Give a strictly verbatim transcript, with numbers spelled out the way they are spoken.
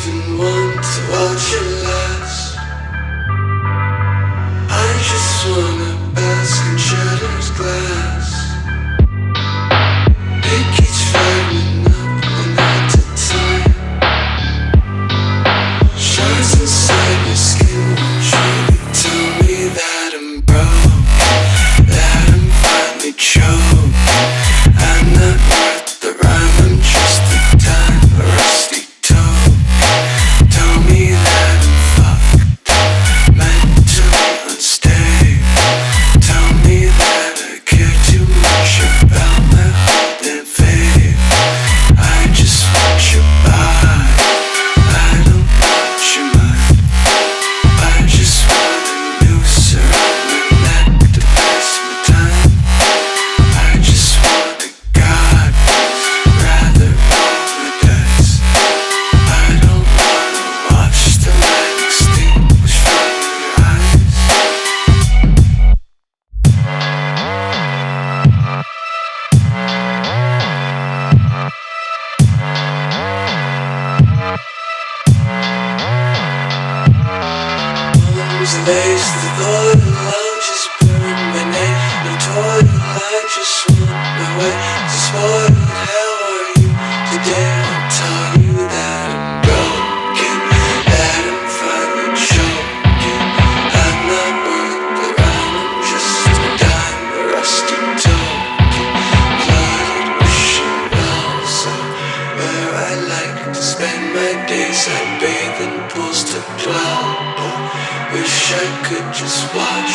even want to watch it last. I just wanna bask in shattered glass. It keeps firing up one at a time. Shines inside your skin. Won't you tell me that I'm broke, that I'm finally choked? I'm not worth the rhyme, I'm just a time, a rusty toe. Tell me that I'm fucked, mentally unstable. Tell me that I care too much about my holding faith. I just want your body, I don't want your mind. I just want a noose around my neck to pass my time. I just want a god, rather roll the dice. I don't wanna watch the light extinguish from your eyes. Arms lace, the thought of love just burned my name. I'm toiled, I just want my way to spoiled. How are you today? I'll tell you that I'm broken, that I'm finally choking. I'm not worth the rhyme, I'm just a dime, a rusty token. Flooded ocean wells are where I like to spend my days. I bathe in pools to dwell. Oh, wish I could just watch